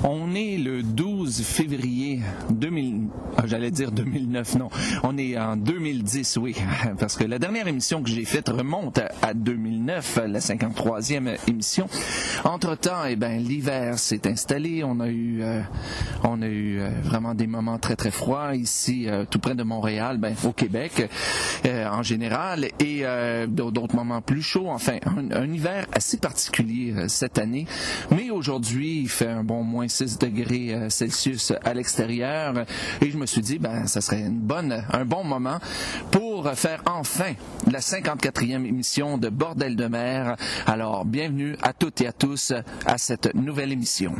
On est le 12 février 2009, non. On est en 2010, oui, parce que la dernière émission que j'ai faite remonte à 2009, la 53e émission. Entre-temps, l'hiver s'est installé. On a eu vraiment des moments très, très froids ici, tout près de Montréal, au Québec, en général, et d'autres moments plus chauds. Enfin, un hiver assez particulier cette année. Mais aujourd'hui, il fait un bon moins 6 degrés Celsius à l'extérieur et je me suis dit, ça serait un bon moment pour faire enfin la 54e émission de Bordel de mer. Alors, bienvenue à toutes et à tous à cette nouvelle émission.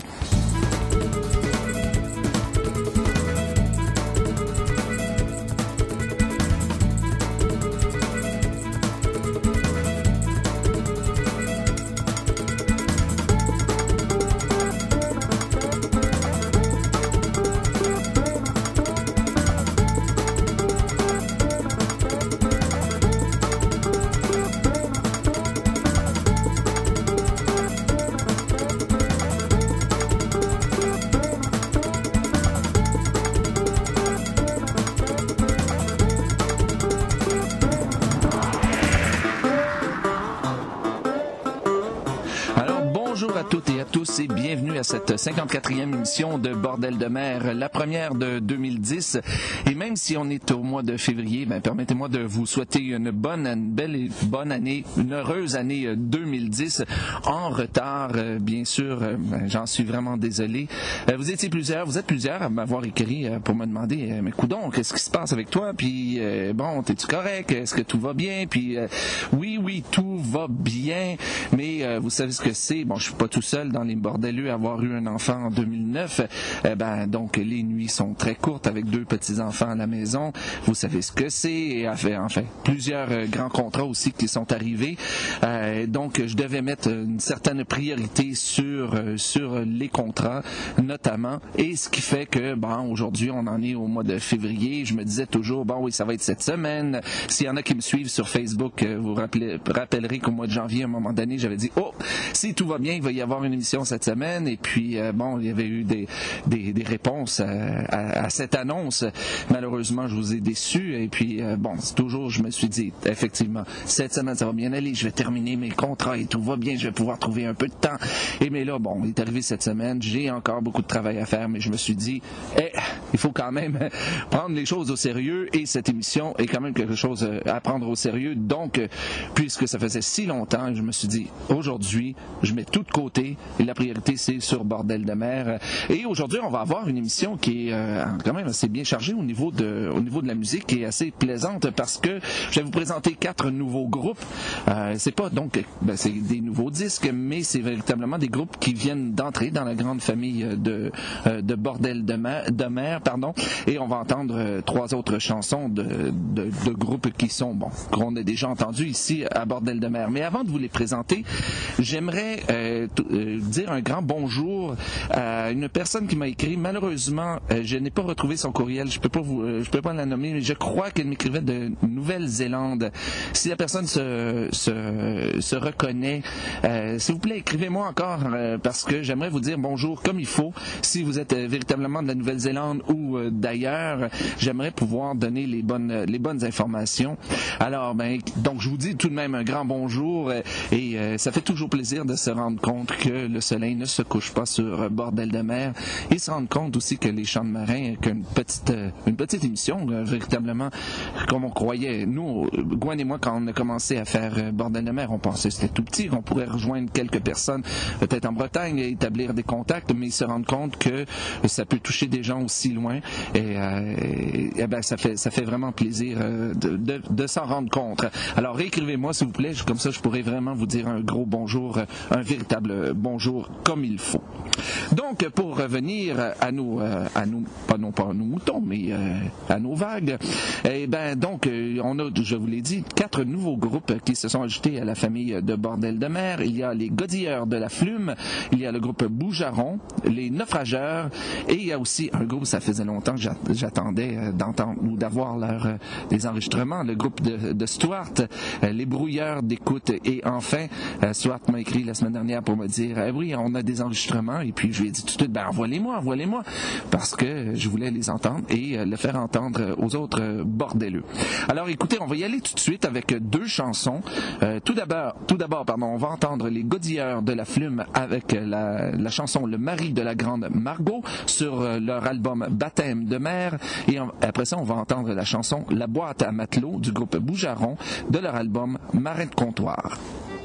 Et bienvenue à cette 54e émission de Bordel de mer, la première de 2010. Et même si on est au mois de février, permettez-moi de vous souhaiter une bonne année, une heureuse année 2010 en retard. Bien sûr, j'en suis vraiment désolé. Vous êtes plusieurs à m'avoir écrit pour me demander, mais coudonc, qu'est-ce qui se passe avec toi? Puis t'es-tu correct? Est-ce que tout va bien? Puis oui, tout va bien, mais vous savez ce que c'est. Bon, je suis pas tout seul dans les bordelleux à avoir eu un enfant en 2009. Donc les nuits sont très courtes avec 2 petits-enfants à la maison. Vous savez ce que c'est. Et enfin, plusieurs grands contrats aussi qui sont arrivés. Donc je devais mettre une certaine priorité sur les contrats, notamment. Et ce qui fait que, aujourd'hui, on en est au mois de février. Je me disais toujours, oui, ça va être cette semaine. S'il y en a qui me suivent sur Facebook, vous rappellerez qu'au mois de janvier, à un moment donné, j'avais dit, si tout va bien, il va y avoir une émission cette semaine. Et puis, il y avait eu des réponses à cette annonce. Malheureusement, je vous ai déçus. Et puis, c'est toujours, je me suis dit, effectivement, cette semaine, ça va bien aller. Je vais terminer mes contrats et tout va bien. Je vais pouvoir trouver un peu de temps. Et mais là, il est arrivé cette semaine. J'ai encore beaucoup de travail à faire, mais je me suis dit, il faut quand même prendre les choses au sérieux. Et cette émission est quand même quelque chose à prendre au sérieux. Donc, puisque ça faisait si longtemps, je me suis dit, aujourd'hui, je mets tout de côté. Et la priorité, c'est sur Bordel de mer. Et aujourd'hui, on va avoir une émission qui est quand même assez bien chargée au niveau de la musique et assez plaisante parce que je vais vous présenter 4 nouveaux groupes. C'est pas donc, c'est des nouveaux disques, mais c'est véritablement des groupes qui viennent d'entrer dans la grande famille de Bordel de mer, et on va entendre 3 autres chansons de groupes qui sont, qu'on a déjà entendus ici à Bordel de mer. Mais avant de vous les présenter, j'aimerais dire un grand bonjour à une personne qui m'a écrit. Malheureusement, je n'ai pas retrouvé son courriel. Je peux pas la nommer, mais je crois qu'elle m'écrivait de Nouvelle-Zélande. Si la personne se reconnaît, s'il vous plaît, écrivez-moi encore parce que j'aimerais vous dire bonjour comme il faut. Si vous êtes véritablement de la Nouvelle-Zélande ou d'ailleurs, j'aimerais pouvoir donner les bonnes informations. Alors, donc je vous dis tout de même un grand bonjour et ça fait toujours plaisir de se rendre compte que le soleil ne se couche pas sur Bordel de mer et se rendre compte aussi que les chants de marins, qu'une petite émission, véritablement, comme on croyait. Nous, Gwen et moi, quand on a commencé à faire Bordel de mer, on pensait que c'était tout petit, qu'on pourrait rejoindre quelques personnes, peut-être en Bretagne, et établir des contacts, mais se rendre compte que ça peut toucher des gens aussi loin. Et ça fait vraiment plaisir de s'en rendre compte. Alors, réécrivez-moi, s'il vous plaît, comme ça, je pourrais vraiment vous dire un gros bonjour, un véritable bonjour comme il faut. Donc, pour revenir à nos moutons, mais à nos vagues, on a, je vous l'ai dit, 4 nouveaux groupes qui se sont ajoutés à la famille de Bordel de mer. Il y a les Godilleurs de la Flume, il y a le groupe Boujaron, les Naufrageurs, et il y a aussi un groupe, ça faisait longtemps que j'attendais d'entendre ou d'avoir des enregistrements. Le groupe de Stuart, les brouilleurs d'écoute. Et enfin, Stuart m'a écrit la semaine dernière pour me dire oui, on a des enregistrements. Et puis je lui ai dit tout de suite, envoie-les-moi, parce que je voulais les entendre et le faire entendre aux autres bordeleux. Alors écoutez, on va y aller tout de suite avec deux chansons. Tout d'abord, on va entendre les Godilleurs de la Flume avec la chanson Le mari de la grande Margot sur leur album Baptême de mer. Et après ça, on va entendre la chanson La boîte à matelot du groupe Boujaron de leur album Marin de comptoir.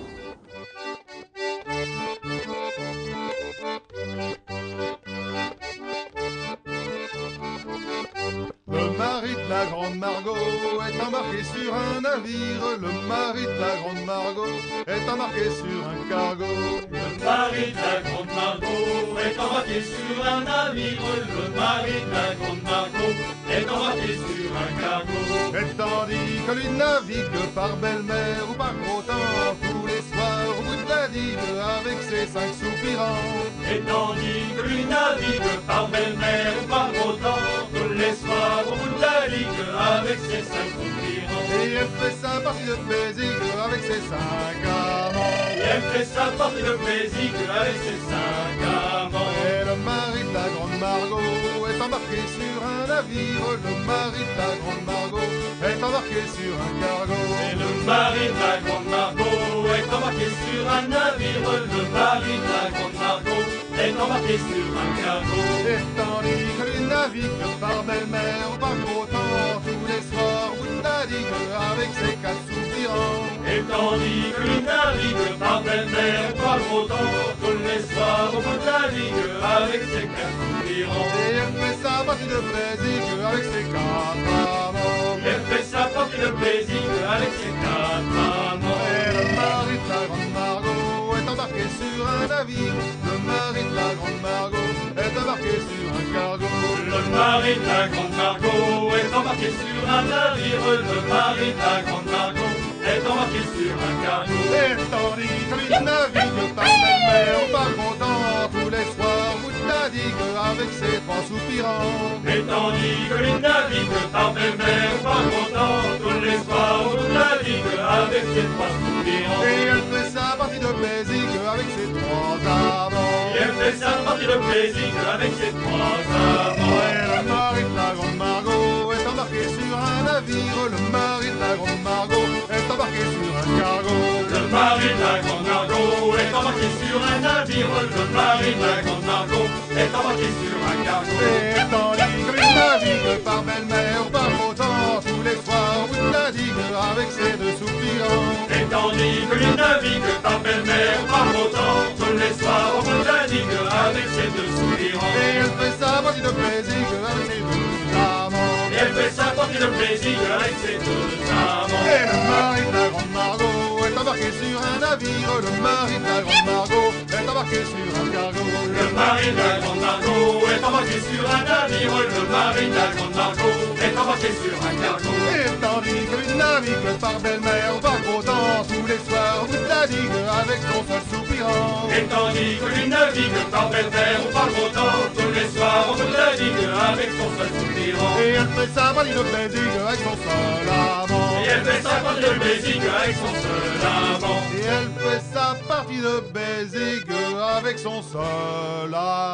Le mari de la grande Margot est embarqué sur un navire. Le mari de la grande Margot est embarqué sur un cargo. Le mari de la grande Margot est embarqué sur un navire. Le mari de la grande Margot est embarqué sur un cargo. Et tandis que lui navigue par belle-mer ou par gros temps, tous les soirs au bout de la digue avec ses 5 soupirants. Et tandis que lui navigue par belle-mer ou par gros temps, tous les soirs au bout de la ligue avec ses 5 soupirants. Et elle fait sa partie de plaisir avec ses 5 amants. Et elle fait sa partie de plaisir avec ses 5 amants. Et le mari de la grande Margot est embarqué sur un navire. Le mari de la grande Margot est embarqué sur un cargo. Et le mari de la grande Margot est embarqué sur un navire. Le mari de la grande Margot est embarqué sur un cargo. Et tandis que lui navigue par belle-mer ou par gros temps, tous les soirs au bout de la digue avec ses 4 soupirants. Et tandis que lui navigue par belle-mer ou par gros temps, tous les soirs au bout de la ligue avec ses 4 soupirants. Et elle fait sa partie de plaisir avec ses 4 amants. Et elle fait sa partie de plaisir avec ses 4 amants. Et le mari de la grande Margot est embarqué sur un navire. Le mari de la grande Margot est embarqué sur un cargo. Le mari de la grande Margot est embarqué sur un navire. Le mari de la grande Margot est embarqué sur un cargo. Et tandis que lui navigue par belle-mer ou par gros temps, tous les soirs au bout de la digue avec ses 3 soupirants. Et tandis que lui navigue par belle-mer ou par gros temps, tous les soirs au bout de la ligue avec ses 3 soupirants. Et elle fait sa partie de plaisir avec ses 3 amants. Et elle fait sa partie de plaisir avec ses 3 amants. Et le mari de la grande Margot est embarqué sur un navire. Le mari de la grande Margot est embarqué sur un cargo. Le mari de la grande Margot est embarqué sur un navire. Le mari de la grande Margot est embarqué sur un cargo. Et tandis que lui navigue par belle-mer ou par gros temps, tous les soirs au bout de la digue avec ses 2 soupirants. Et tandis que lui navigue par belle-mer ou par gros temps, tous les soirs au bout de la digue avec ses 2 soupirants. Et elle fait sa partie de plaisir avec ses 2 amants. Et elle fait sa partie de plaisir avec ses 2 amants. Et le mari de la grande Margot est embarqué sur un navire. Le mari de la grande Margot est embarqué sur un cargo. Le mari de la grande Margot est embarqué sur un navire. Le mari de la grande Margot est embarqué sur un cargo. Et tandis que lui navigue par belle-mer ou par gros temps, tous les soirs au bout de la digue avec son seul soupirant. Et tandis que lui navigue par belle-mer ou par gros temps, tous les soirs au bout de la digue avec son seul soupirant. Et elle fait sa partie de plaisir avec son seul amant. Et elle fait sa partie de plaisir avec son seul amant. Et elle fait sa partie de baiser avec son seul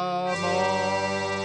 amant.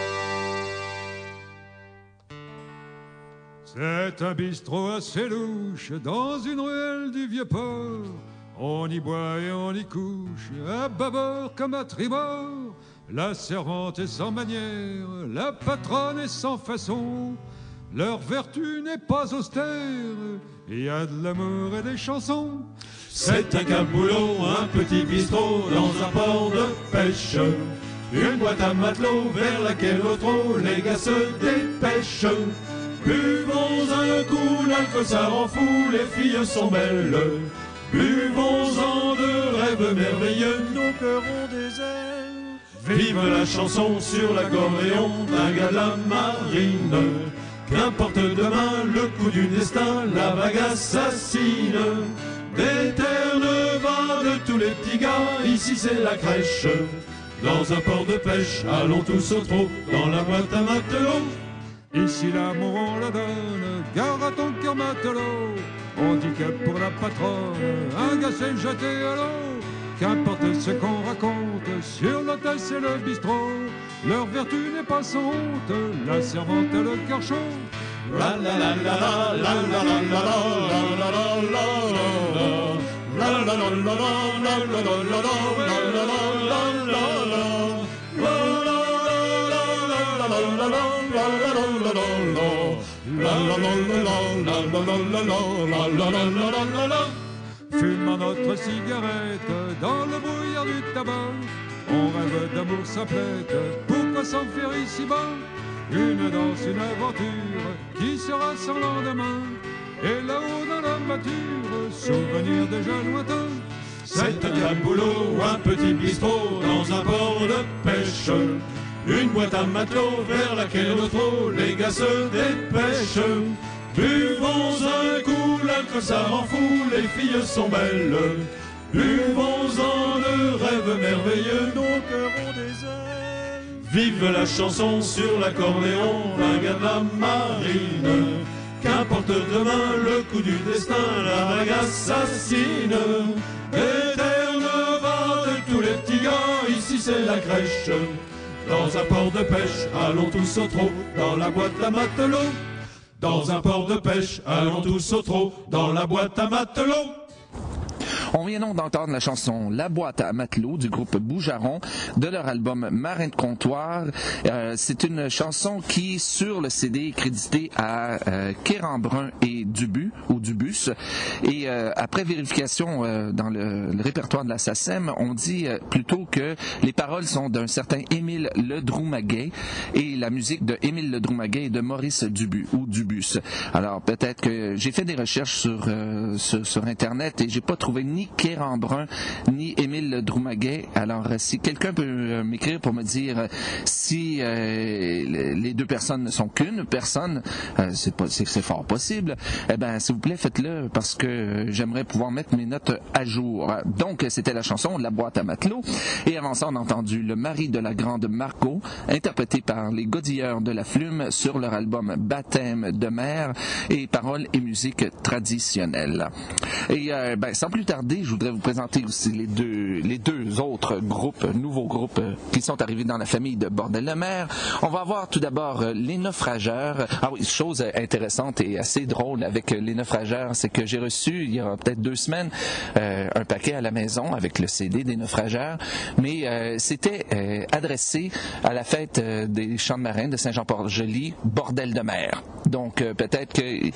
C'est un bistrot assez louche dans une ruelle du Vieux-Port. On y boit et on y couche, à bâbord comme à tribord. La servante est sans manière, la patronne est sans façon. Leur vertu n'est pas austère, il y a de l'amour et des chansons. C'est un caboulot, un petit bistrot dans un port de pêche. Une boîte à matelot vers laquelle au trot les gars se dépêchent. Buvons un coup, l'alcool ça rend fou, les filles sont belles. Buvons-en de rêves merveilleux, nos cœurs ont des ailes. Vive la chanson sur l'accordéon d'un gars de la marine. Qu'importe demain le coup du destin, la vague assassine. Des terres de vin de tous les petits gars, ici c'est la crèche. dans un port de pêche. Allons tous au trot, dans la boîte à matelot. Ici l'amour on la donne, gare à ton cœur matelot. On dit que pour la patronne, un gars s'est jeté à l'eau. Qu'importe ce qu'on raconte, sur l'hôtel c'est le bistrot. Leur vertu n'est pas sans honte, la servante a le cœur chaud. La la la la la la la la la la la la la. La la la la la la la la la la la. Fumant notre cigarette dans le brouillard du tabac, on rêve d'amour simplette, pourquoi s'en faire ici-bas? Une danse, une aventure qui sera sans lendemain. Et là-haut dans la voiture, souvenir déjà lointain. C'est un caboulot, un petit bistrot dans un port de pêche. Une boîte à matelot vers laquelle au trot les gars se dépêchent. Buvons un coup, l'alcool ça rend fou, les filles sont belles. Buvons-en de rêves merveilleux, nos cœurs ont des ailes. Vive la chanson sur l'accordéon d'un gars de la marine. Qu'importe demain le coup du destin, la vague assassine. Éterne va de tous les petits gars, ici c'est la crèche. Dans un port de pêche, allons tous au trot, dans la boîte à matelot. Dans un port de pêche, allons tous au trot, dans la boîte à matelot. On vient donc d'entendre la chanson La boîte à matelot du groupe Boujaron de leur album Marin de comptoir. C'est une chanson qui, sur le CD, est créditée à Kéran-Brun et Dubu ou Dubus. Et après vérification dans le répertoire de la SACEM, on dit plutôt que les paroles sont d'un certain Émile Ledru-Maguet et la musique de Émile Ledru-Maguet et de Maurice Dubu ou Dubus. Alors peut-être que j'ai fait des recherches sur Internet et j'ai pas trouvé ni Kéran-Brun ni Émile Ledru-Maguet. Alors si quelqu'un peut m'écrire pour me dire si les deux personnes ne sont qu'une personne, c'est fort possible, eh ben s'il vous plaît faites-le parce que j'aimerais pouvoir mettre mes notes à jour. Donc c'était la chanson La boîte à matelot et avant ça on a entendu Le mari de la grande Margot interprété par les Godilleurs de la Flume sur leur album Baptême de mer et paroles et musique traditionnelle. Et sans plus tarder, je voudrais vous présenter aussi les deux autres nouveaux groupes qui sont arrivés dans la famille de Bordel de mer. On va avoir tout d'abord les Naufrageurs. Ah oui, chose intéressante et assez drôle avec les Naufrageurs, c'est que j'ai reçu il y a peut-être 2 semaines un paquet à la maison avec le CD des Naufrageurs, mais c'était adressé à la fête des Champs de Marine de Saint-Jean-Port-Joli, Bordel de mer. Donc peut-être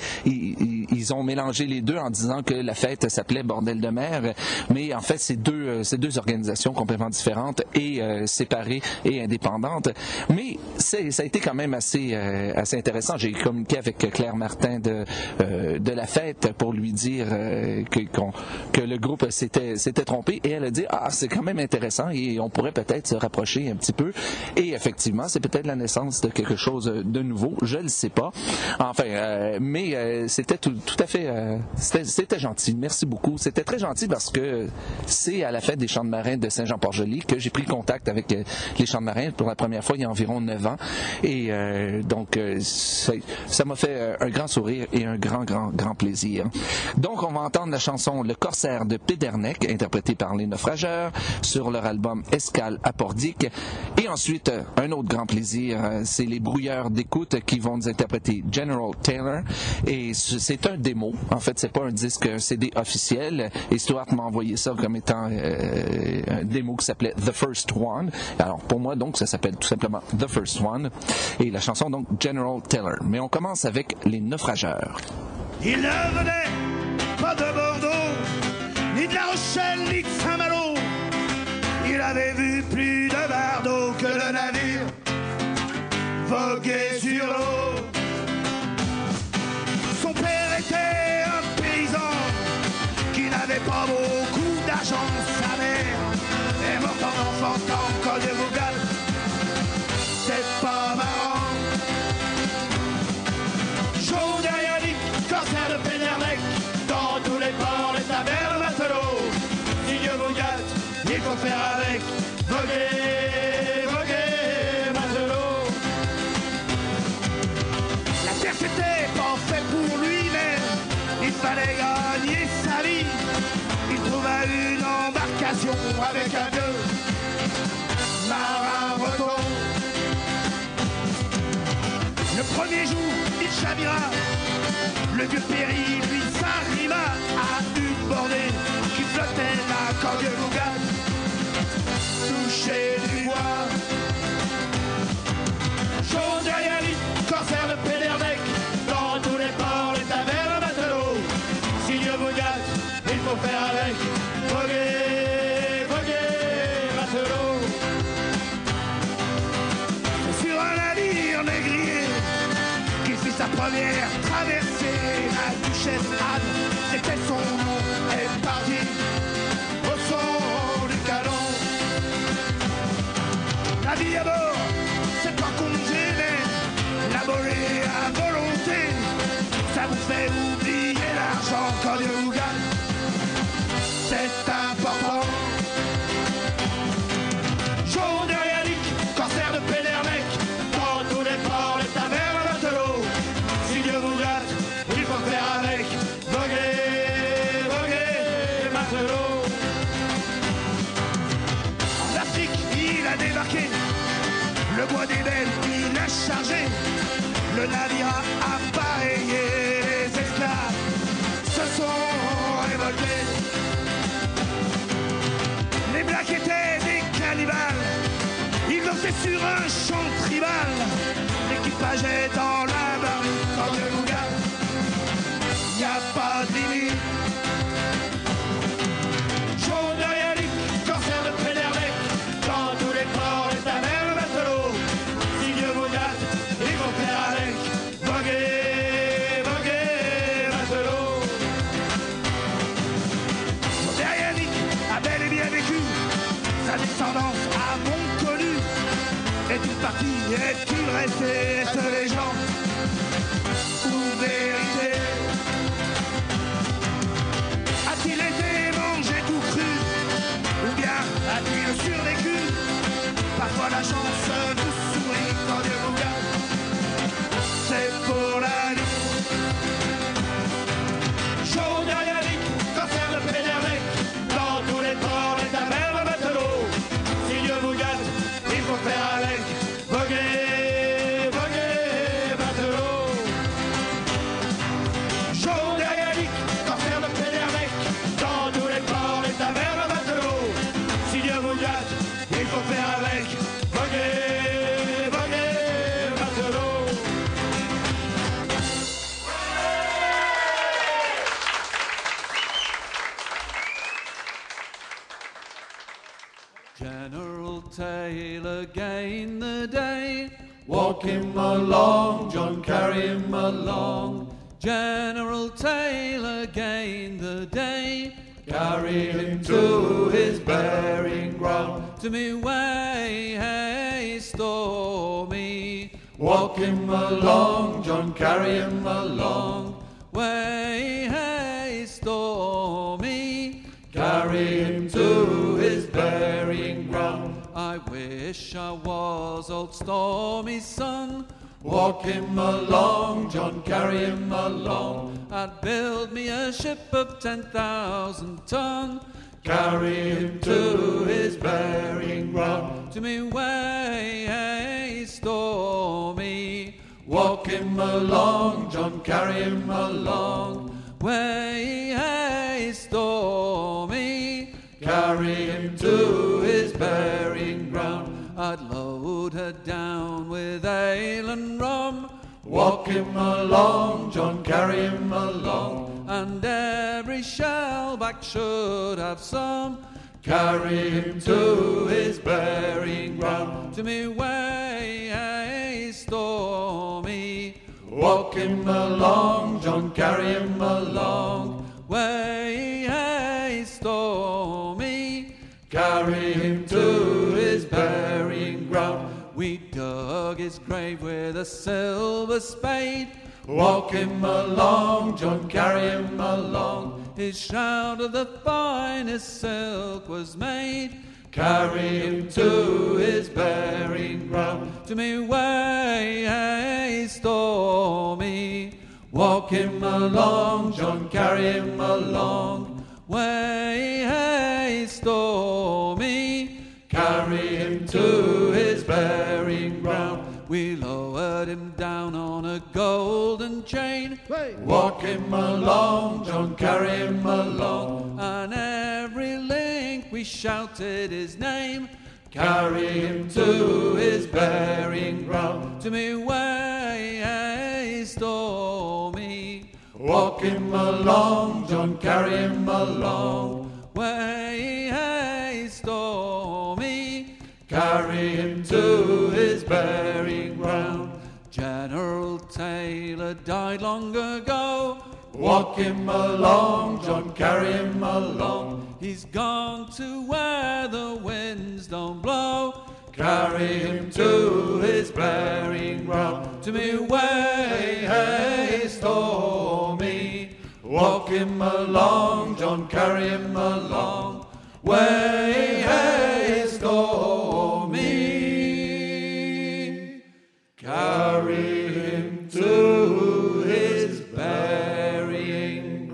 qu'ils ont mélangé les deux en disant que la fête s'appelait Bordel de mer, mais en fait c'est deux organisations complètement différentes et séparées et indépendantes. Mais ça a été quand même assez intéressant. J'ai communiqué avec Claire Martin de la fête pour lui dire que le groupe s'était trompé et elle a dit c'est quand même intéressant et on pourrait peut-être se rapprocher un petit peu. Et effectivement c'est peut-être la naissance de quelque chose de nouveau. Je le sais pas. Enfin, mais c'était tout à fait c'était gentil. Merci beaucoup. C'était très gentil parce que c'est à la fête des Champs de Marine de Saint-Jean-Port-Joli que j'ai pris contact avec les Champs de Marine pour la première fois il y a environ 9 ans. Et donc, ça m'a fait un grand sourire et un grand plaisir. Donc, on va entendre la chanson Le Corsaire de Pédernec, interprétée par les Naufrageurs, sur leur album Escale à Pordic. Et ensuite, un autre grand plaisir, c'est les Brouilleurs d'écoute qui vont nous interpréter General Taylor. Et c'est un démo. En fait, c'est pas un disque, un CD officiel. Et Stuart m'a envoyé ça comme étant un démo qui s'appelait The First One. Alors, pour moi, donc, ça s'appelle tout simplement The First One. Et la chanson, donc, General Taylor. Mais on commence avec les Naufrageurs. Il ne venait pas de Bordeaux, ni de La Rochelle, ni de Saint-Malo. Il avait vu plus de bardeaux que le navire voguait sur l'eau. Son père était un paysan qui n'avait pas beaucoup d'argent. Sa mère est morte en enfantant col de Vougal. C'est pas marrant. Jaune derrière lui, corsaire de Pédernec, dans tous les ports, les tavernes, matelots. Si Dieu vous gâte, il faut faire avec, voguer. occasion avec un vieux marin breton. Le premier jour, il chavira, le vieux Péri lui s'arrima à une bordée qui flottait là quand Dieu vous garde, touché du bois. Jaune derrière lui, corsaire de Pédernec, dans tous les ports, les tavernes, matelots. Si Dieu vous gâte, il faut faire avec. Voguer, voguer, matelot. C'est sur un navire négrier qu'il fit sa première traversée. La duchesse Anne, c'était son nom, est partie au son du canon. La vie à bord, c'est pas congé, mais laborer à volonté, ça vous fait oublier l'argent quand Dieu vous gagne. C'est important. Jaune derrière Nick, corsaire de Pédernec, dans tous les ports, les tavernes, matelots. Si Dieu vous gâte, il faut faire avec. Voguer, voguer, matelot. En Afrique, il a débarqué. Le bois des belles, il a chargé. Le navire a appareillé. Les esclaves se sont révoltés. Les blacks étaient des cannibales. Ils dansaient sur un champ tribal. L'équipage est dans la barrique. Quand Dieu vous garde, y a pas de limite. Jaune derrière lui, corsaire de Pédernec, dans tous les ports, les tavernes, matelots. Si Dieu vous gâte, il faut faire avec. Voguer, voguer, matelot. Jaune derrière Nick a bel et bien vécu. Sa descendance a bon connu. Est-il parti, est-il resté, est-ce les gens ou vérité? A-t-il été mangé tout cru, ou bien a-t-il survécu? Parfois la chance nous sourit quand Dieu vous garde. C'est pour la nuit. Jaune derrière lui, corsaire de Pédernec, dans tous les ports, les tavernes, matelots. Si Dieu vous gâte, il faut faire avec. Voguer, voguer, matelot. Jaune derrière lui, corsaire de Pédernec, dans tous les ports, les tavernes, matelots. Si Dieu vous gâte, il faut faire avec. Voguer, voguer, matelot. General Taylor gained the day. Walk him along, John, carry him along. General Taylor gained the day. Carry him to his burying ground. To me way, hey, stormy. Walk him along, John, carry him along. Way, hey, stormy. Carry him to his burying ground. I wish I was old Stormy's son. Walk him along, John, carry him along. I'd build me a ship of 10,000 ton. Carry him to his burying ground. To me way, hey, Stormy. Walk him along, John, carry him along. Way, hey, Stormy. Carry him to his burying ground. I'd load her down with ale and rum. Walk him along, John, carry him along. And every shellback should have some. Carry him to his burying ground. To me way, hey, Stormy. Walk him along, John, carry him along. Way, hey, Stormy. Carry him to his burying ground. We dug his grave with a silver spade. Walk him along, John, carry him along. His shroud of the finest silk was made. Carry him to his burying ground. To me way, hey, Stormy. Walk him along, John, carry him along. Way, hey, Stormy. stormy. Carry him to his burying ground. We lowered him down on a golden chain. Walk him along, John, carry him along. On every link we shouted his name. Carry him to his burying ground. To me way stormy. Walk him along, John, carry him along. Way stormy. Carry him to his burying ground. General Taylor died long ago. Walk him along, John, carry him along. He's gone to where the winds don't blow. Carry him to his burying ground. To me way stormy. Walk him along, John, carry him along. Way stormy. Carry him to his burying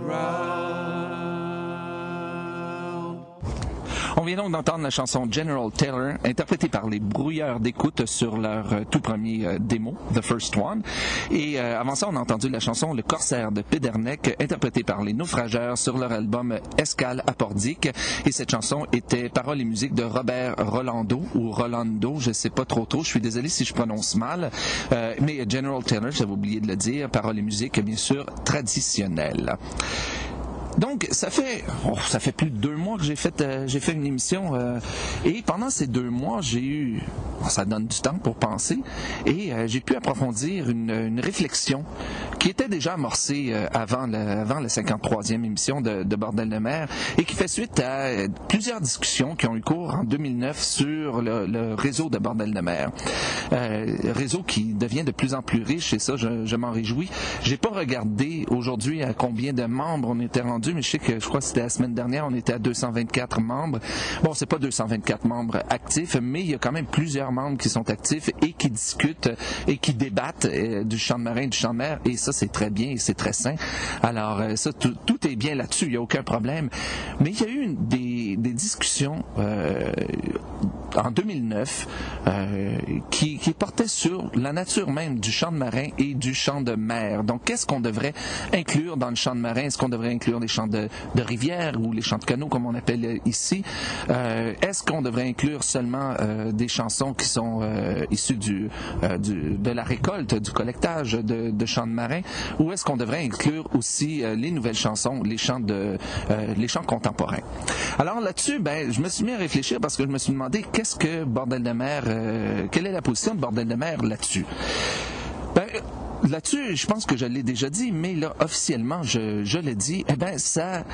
ground. On vient donc d'entendre la chanson General Taylor, interprétée par les Brouilleurs d'écoute sur leur tout premier démo, The First One. Et avant ça, on a entendu la chanson Le Corsaire de Pédernec, interprétée par les Naufrageurs sur leur album Escale à Pordic. Et cette chanson était paroles et musique de Robert Rolando, ou Rolando, je sais pas trop, je suis désolé si je prononce mal. Mais General Taylor, j'avais oublié de le dire, paroles et musique, bien sûr, traditionnelles. Donc, ça fait plus de 2 mois que j'ai fait une émission et pendant ces 2 mois, j'ai eu, ça donne du temps pour penser et j'ai pu approfondir une réflexion qui était déjà amorcée avant la 53e émission de Bordel de mer et qui fait suite à plusieurs discussions qui ont eu cours en 2009 sur le réseau de Bordel de mer. Réseau qui devient de plus en plus riche et ça, je m'en réjouis. J'ai pas regardé aujourd'hui à combien de membres on était rendu, mais je crois que c'était la semaine dernière, on était à 224 membres. Bon, c'est pas 224 membres actifs, mais il y a quand même plusieurs membres qui sont actifs et qui discutent et qui débattent du champ de marin, du champ de mer, et ça, c'est très bien et c'est très sain. Alors, ça, tout est bien là-dessus, il n'y a aucun problème. Mais il y a eu des discussions en 2009 qui portaient sur la nature même du champ de marin et du champ de mer. Donc, qu'est-ce qu'on devrait inclure dans le champ de marin? Est-ce qu'on devrait inclure les champs de rivière ou les champs de canaux, comme on appelle ici? Est-ce qu'on devrait inclure seulement des chansons qui sont issues de la récolte, du collectage de champs de marins? Ou est-ce qu'on devrait inclure aussi les nouvelles chansons, les chants contemporains? Alors là-dessus, je me suis mis à réfléchir parce que je me suis demandé qu'est-ce que Bordel de mer, quelle est la position de Bordel de mer là-dessus? Là-dessus, je pense que je l'ai déjà dit, mais là, officiellement, je l'ai dit, ça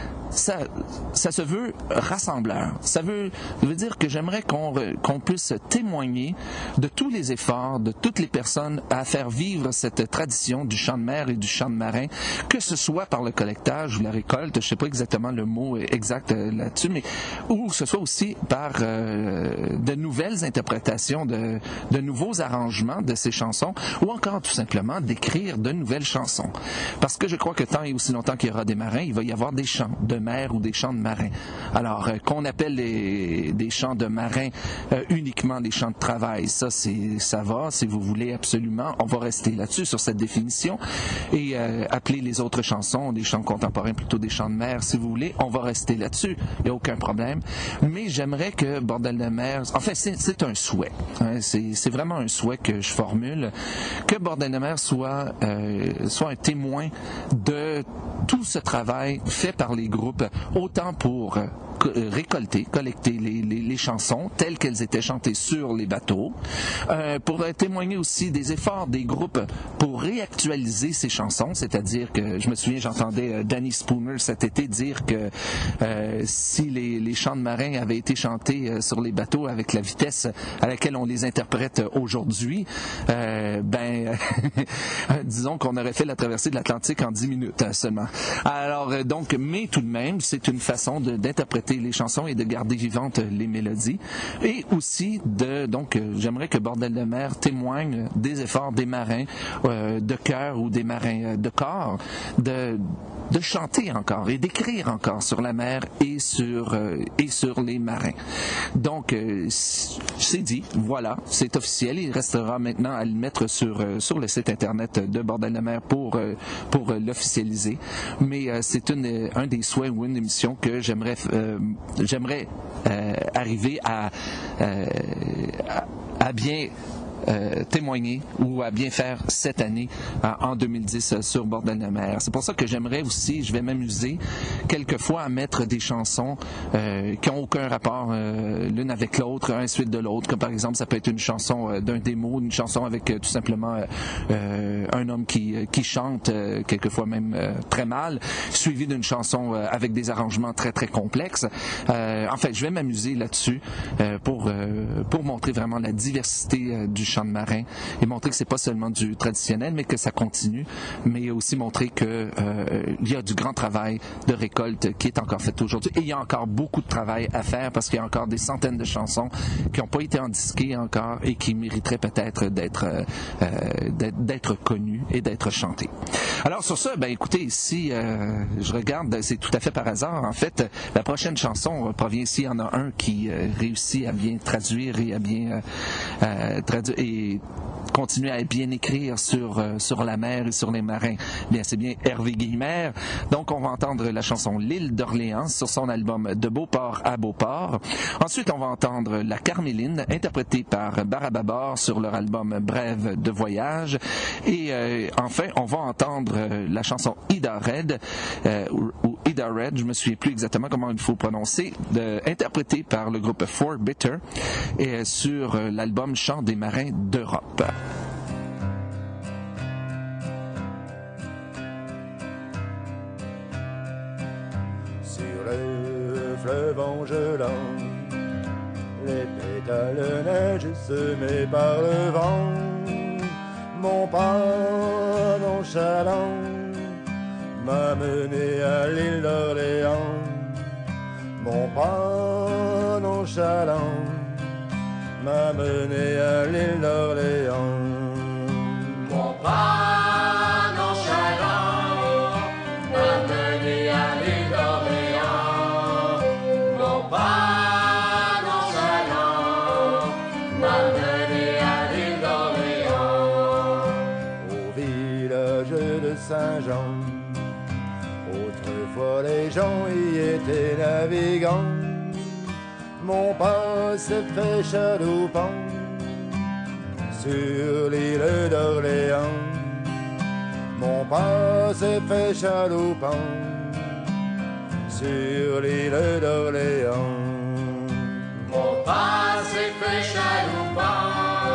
se veut rassembleur. Ça veut dire que j'aimerais qu'on puisse témoigner de tous les efforts de toutes les personnes à faire vivre cette tradition du champ de mer et du champ de marin, que ce soit par le collectage ou la récolte, je sais pas exactement le mot exact là-dessus, mais ou que ce soit aussi par de nouvelles interprétations, de nouveaux arrangements de ces chansons, ou encore tout simplement d'écrire de nouvelles chansons. Parce que je crois que tant et aussi longtemps qu'il y aura des marins, il va y avoir des chants de mer ou des chants de marins. Alors, qu'on appelle des chants de marins uniquement des chants de travail, ça va, si vous voulez absolument, on va rester là-dessus, sur cette définition, et appeler les autres chansons des chants contemporains plutôt des chants de mer, si vous voulez, on va rester là-dessus, il n'y a aucun problème. Mais j'aimerais que Bordel de mer, enfin, c'est un souhait, hein, c'est vraiment un souhait que je formule, que Bordel de mer soit un témoin de tout ce travail fait par les groupes, autant pour collecter les chansons telles qu'elles étaient chantées sur les bateaux, pour témoigner aussi des efforts des groupes pour réactualiser ces chansons, c'est-à-dire que je me souviens, j'entendais Danny Spooner cet été dire que si les chants de marins avaient été chantés sur les bateaux avec la vitesse à laquelle on les interprète aujourd'hui, disons qu'on aurait fait la traversée de l'Atlantique en 10 minutes seulement. Alors donc, mais tout de même, c'est une façon d'interpréter les chansons et de garder vivantes les mélodies. Et aussi, j'aimerais que Bordel de mer témoigne des efforts des marins de cœur ou des marins de corps, chanter encore et d'écrire encore sur la mer et sur les marins. Donc, c'est dit, voilà, c'est officiel. Il restera maintenant à le mettre sur le site internet de Bordel de mer pour l'officialiser. Mais c'est un des souhaits ou une émission que j'aimerais arriver à bien témoigner ou à bien faire cette année en 2010 sur Bordel de mer. C'est pour ça que j'aimerais aussi, je vais m'amuser quelquefois à mettre des chansons qui n'ont aucun rapport l'une avec l'autre, un suite de l'autre, comme par exemple ça peut être une chanson d'un démo, une chanson avec tout simplement un homme qui chante quelquefois même très mal, suivi d'une chanson avec des arrangements très très complexes. En fait, je vais m'amuser là-dessus pour montrer vraiment la diversité du chant de marin et montrer que c'est pas seulement du traditionnel, mais que ça continue, mais aussi montrer que il y a du grand travail de récolte qui est encore fait aujourd'hui. Et il y a encore beaucoup de travail à faire parce qu'il y a encore des centaines de chansons qui n'ont pas été endisquées encore et qui mériteraient peut-être d'être connues et d'être chantées. Alors sur ça, ben écoutez, ici, je regarde, c'est tout à fait par hasard. En fait, la prochaine chanson provient ici, il y en a un qui réussit à bien traduire et à bien traduire et continuer à bien écrire sur la mer et sur les marins. Bien, c'est bien Hervé Guillemère. Donc, on va entendre la chanson L'île d'Orléans sur son album De Beauport à Beauport. Ensuite, on va entendre La Carméline, interprétée par Barababor sur leur album Brève de voyage. Et enfin, on va entendre la chanson Ida Red, ou Ida Red, je me souviens plus exactement comment il faut prononcer, interprétée par le groupe Four Bitter et sur l'album Chant des marins d'Europe. Sur le fleuve Angelin, les pétales neige semés par le vent, mon pas nonchalant m'a mené à l'île d'Orléans. Mon pas nonchalant m'a mené à l'île d'Orléans. Mon pas nonchalant m'a mené à l'île d'Orléans. Mon pas nonchalant m'a mené à l'île d'Orléans. Au village de Saint-Jean, autrefois les gens y étaient navigants. Mon pas s'est fait chaloupant sur l'île d'Orléans. Mon pas s'est fait chaloupant sur l'île d'Orléans. Mon pas s'est fait chaloupant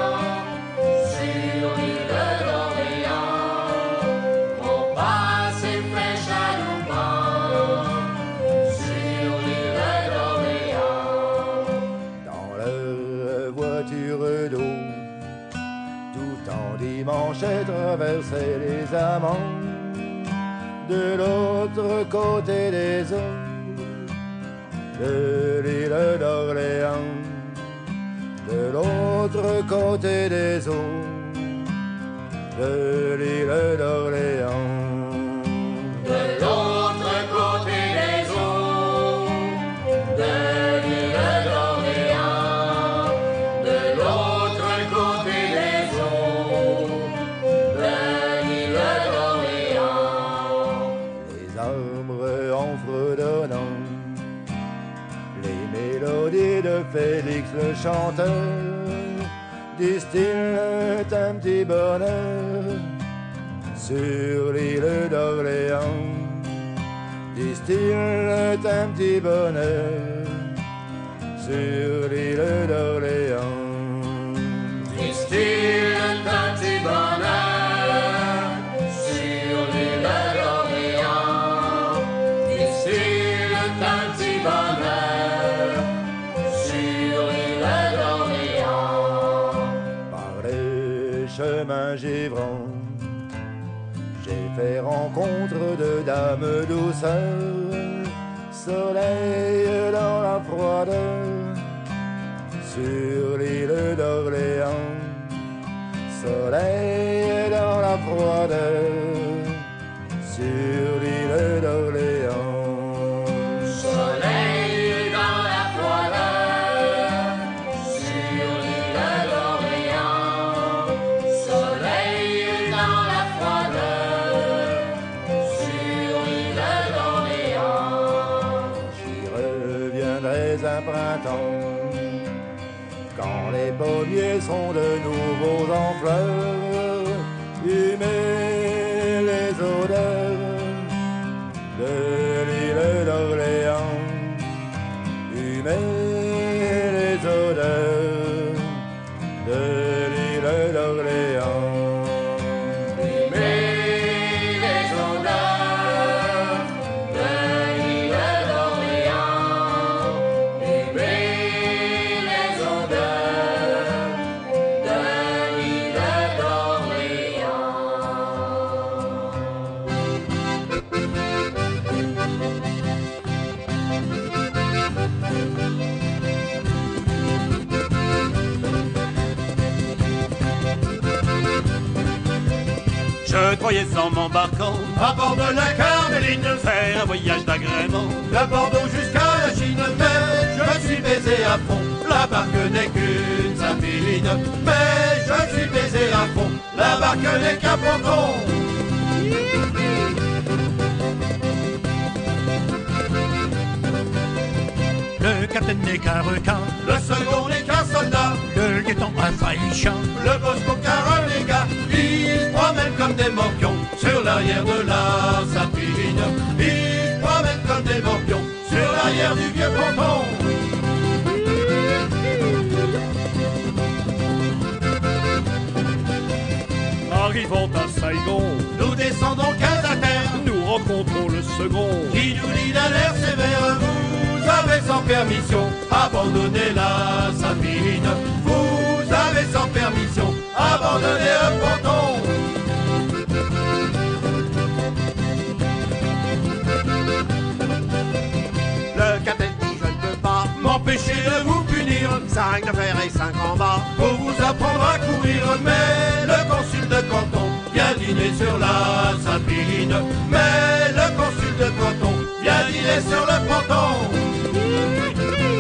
sur l'île d'Orléans. Mon pas s'est fait chaloupant sur l'île d'Orléans. Dans leur voiture d'eau, tout en dimanche, traversaient les amants de l'autre côté des eaux de l'île d'Orléans, de l'autre côté des eaux de l'île d'Orléans. De l'autre côté des eaux de l'île d'Orléans. De l'autre côté des eaux de l'île d'Orléans. Les arbres en fredonnant, les mélodies de Félix le chanteur distillent un petit bonheur sur l'île d'Orléans. Distillent un petit bonheur sur l'île d'Orléans. Distille un petit bonheur sur l'île d'Orléans. Distille un petit bonheur sur l'île d'Orléans. Par les chemins givrants, j'ai fait rencontre de dames douceurs, soleil dans la froideur, sur l'île d'Orléans. Soleil dans la froideur, sur l'île d'Orléans. Soleil dans la froideur, sur l'île d'Orléans. Soleil dans la froideur, sur l'île d'Orléans. J'y reviendrai un printemps, quand les pommiers sont de nouveau en fleurs, humer les odeurs de l'île d'Orléans, humer les odeurs de l'île d'Orléans. Humer les odeurs de l'île d'Orléans. Humer les odeurs de l'île d'Orléans. Je croyais en m'embarquant À bord de la Carmeline, faire un voyage d'agrément. de Bordeaux jusqu'à la Chine, mais je me suis baisé à fond. La barque n'est qu'une sapine, mais je suis baisé à fond. La barque n'est qu'un ponton. Le capitaine n'est qu'un requin, Le second n'est qu'un soldat, le lieutenant un faillichin. le Bosco qu'un renégat. Ils se promènent comme des morpions sur l'arrière de la sapine. Ils se promènent comme des morpions sur l'arrière du vieux ponton. Arrivant à Saigon, Nous descendons qu'à la terre, nous rencontrons le second. qui nous dit d'un air sévère: vous avez sans permission abandonné la sapine. Vous avez sans permission abandonné le ponton. Le capitaine dit je ne peux pas M'empêcher de vous punir, 5 de fer et 5 en bas. pour vous apprendre à courir. Mais le consul de canton vient dîner sur la sapine. Mais le consul de canton vient dîner sur le ponton.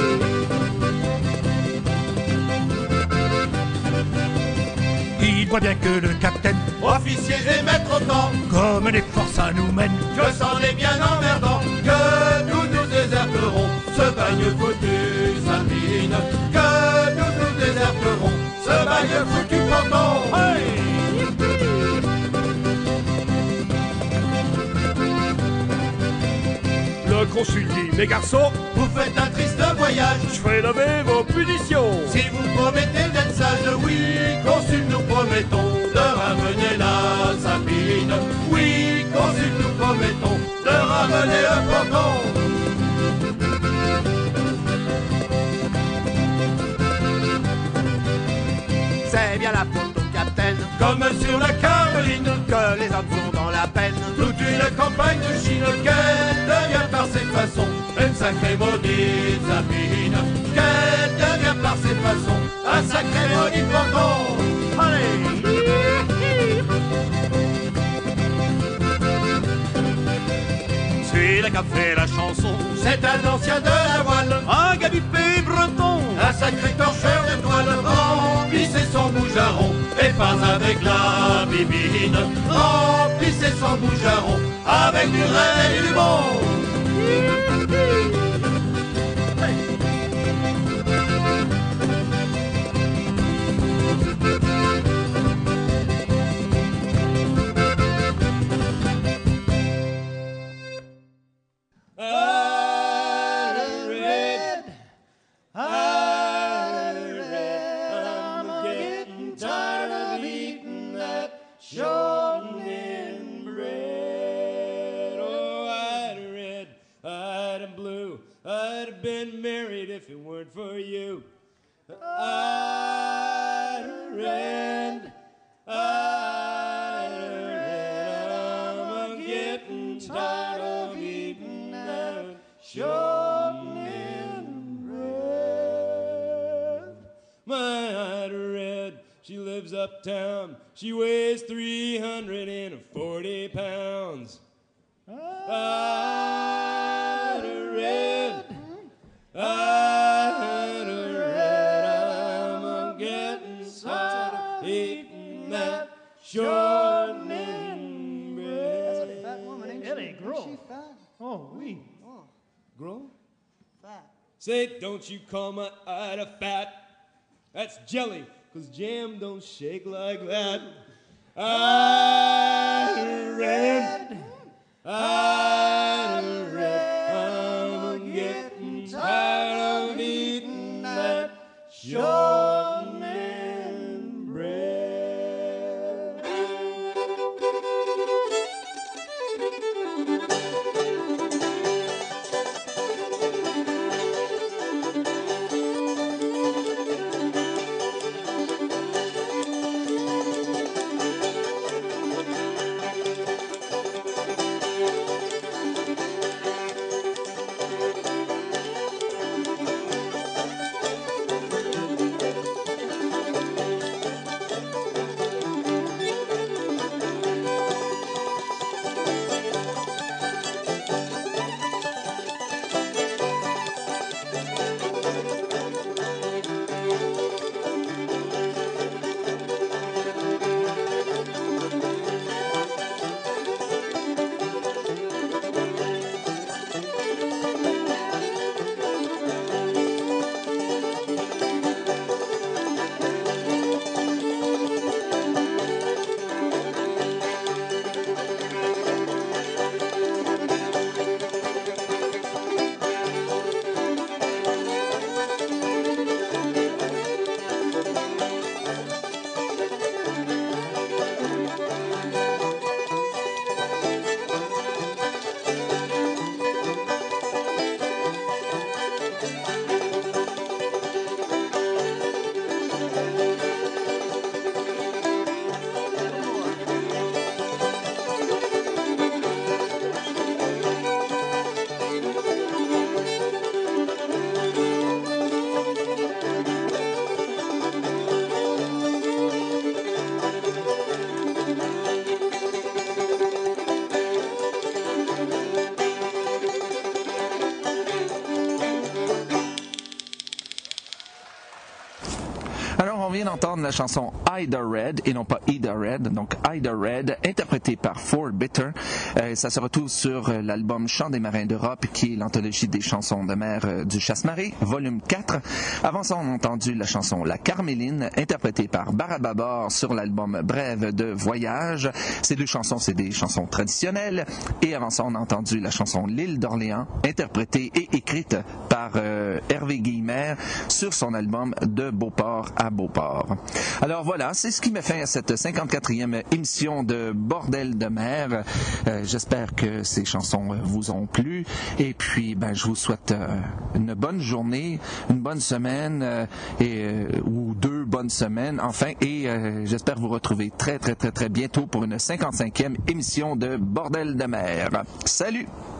Il voit bien que le capitaine, Officiers et maîtres autant, comme les forces à nous mènent, que c'en est bien emmerdant, que nous nous déserterons ce bagne foutu sapine. Que nous nous déserterons ce bagne foutu ponton. le consul dit mes garçons, Vous faites un triste voyage, je ferai lever vos punitions. si vous promettez d'être sage. Oui, consul, nous promettons de ramener la sapine. Oui, consul, nous promettons de ramener le ponton. C'est bien la faute au capitaine Comme sur la Caroline, que les hommes sont dans la peine. toute une campagne de Chine, qu'elle devient par ses façons une sacrée maudite sapine. Qu'elle devient par ses façons un sacré maudit ponton. Allez, C'est la qu'a fait la chanson, C'est un ancien de la voile, un gars du pays breton. un sacré torcheur d'étoiles, remplissez son bougearon, et pas avec la bibine. Remplissez son bougearon, avec du rêve et du bon. I'd have been married if it weren't for you. I'd have read, I'm getting tired of eating that shortening bread. My Ida Red, she lives uptown. She weighs 340 pounds. I'm getting tired of eating that shortening bread. That's a fat woman, ain't she? Eddie, grow. Ain't she fat? Oh, oui. Oh, Grow? fat. Say, don't you call my Ida fat. That's jelly, 'cause jam don't shake like that. Ida red, Ida red. I'm getting tired of eating that shortening bread. Alors, on vient d'entendre la chanson Ida Red, et non pas Ida Red, donc Ida Red, interprétée par Four Bitter. Ça se retrouve sur l'album Chants des marins d'Europe, qui est l'anthologie des chansons de mer du Chasse-Marée, volume 4. Avant ça, on a entendu la chanson La Carméline, interprétée par Barababor sur l'album Brève de voyage. Ces deux chansons, c'est des chansons traditionnelles. Et avant ça, on a entendu la chanson L'île d'Orléans, interprétée et écrite par Hervé Guillemère sur son album De Beauport à Beauport. Alors voilà, c'est ce qui met fin à cette 54e émission de Bordel de mer. J'espère que ces chansons vous ont plu. Et puis, je vous souhaite une bonne journée, une bonne semaine ou 2 bonnes semaines, enfin. Et j'espère vous retrouver très, très, très, très bientôt pour une 55e émission de Bordel de mer. Salut!